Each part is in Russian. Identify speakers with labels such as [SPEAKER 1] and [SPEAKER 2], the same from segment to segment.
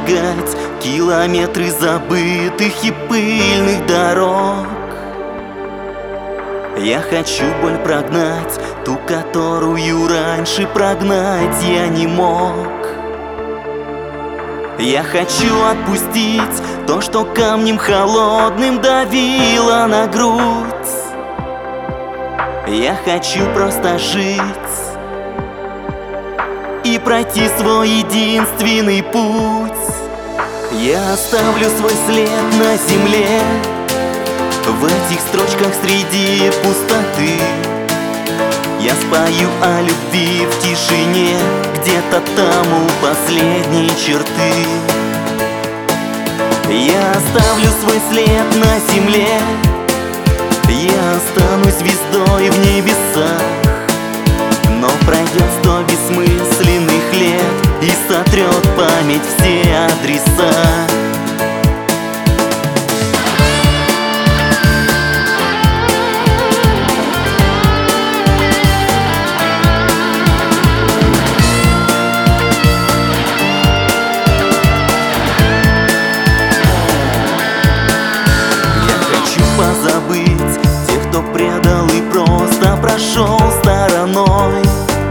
[SPEAKER 1] пробегать километры забытых и пыльных дорог. Я хочу боль прогнать, ту, которую раньше прогнать я не мог. Я хочу отпустить то, что камнем холодным давило на грудь. Я хочу просто жить и пройти свой единственный путь. Я оставлю свой след на земле, в этих строчках среди пустоты. Я спою о любви в тишине, где-то там у последней черты. Я оставлю свой след на земле, я останусь звездой в небесах. Но пройдет 100 бессмысленных лет и сотрет память все адреса. Позабыть тех, кто предал и просто прошел стороной.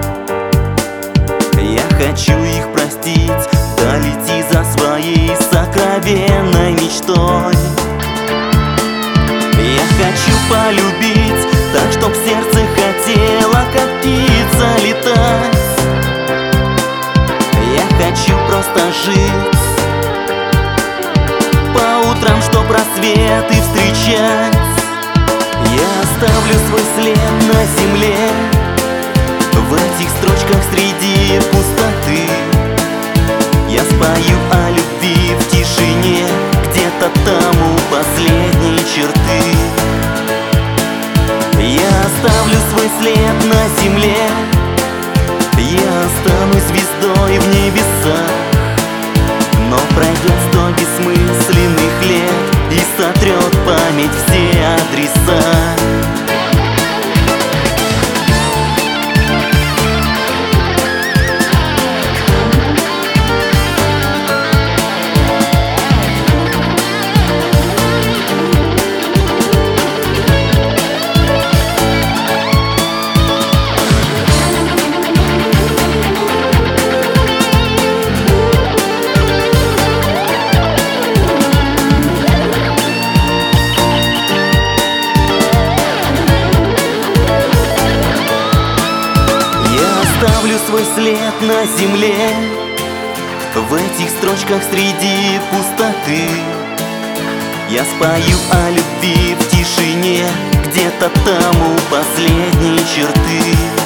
[SPEAKER 1] Я хочу их простить, долети за своей сокровенной мечтой. Я хочу полюбить так, чтоб сердце хотело, как птица, летать. Я хочу просто жить по утрам, чтоб рассветы встречать. Я оставлю свой след на земле, в этих строчках среди пустоты. Я спою о любви в тишине, где-то там у последней черты. Я оставлю свой след на земле, я останусь звездой в небесах. Но пройдет 100 бессмысленных лет и сотрет память все адреса. Оставлю свой след на земле, в этих строчках среди пустоты. Я спою о любви в тишине, где-то там у последней черты.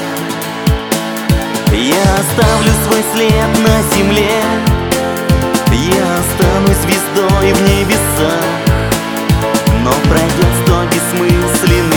[SPEAKER 1] Я оставлю свой след на земле, я останусь звездой в небесах. Но пройдет 100 бессмысленных